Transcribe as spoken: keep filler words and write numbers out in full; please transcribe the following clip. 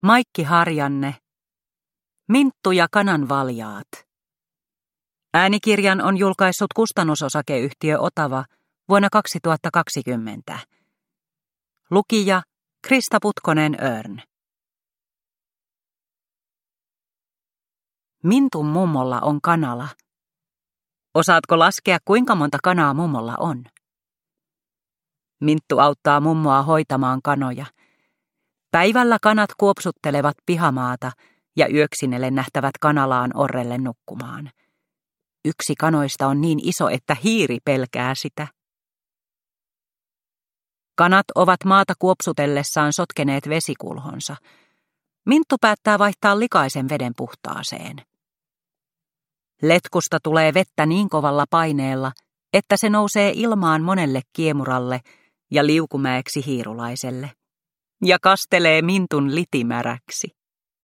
Maikki Harjanne, Minttu ja kanan valjaat. Äänikirjan on julkaissut kustannusosakeyhtiö Otava vuonna kaksituhattakaksikymmentä. Lukija Krista Putkonen-Örn. Mintun mummolla on kanala. Osaatko laskea, kuinka monta kanaa mummolla on? Minttu auttaa mummoa hoitamaan kanoja. Päivällä kanat kuopsuttelevat pihamaata ja yöksinelle nähtävät kanalaan orrelle nukkumaan. Yksi kanoista on niin iso, että hiiri pelkää sitä. Kanat ovat maata kuopsutellessaan sotkeneet vesikulhonsa. Minttu päättää vaihtaa likaisen veden puhtaaseen. Letkusta tulee vettä niin kovalla paineella, että se nousee ilmaan monelle kiemuralle ja liukumäeksi hiirulaiselle ja kastelee Mintun litimäräksi.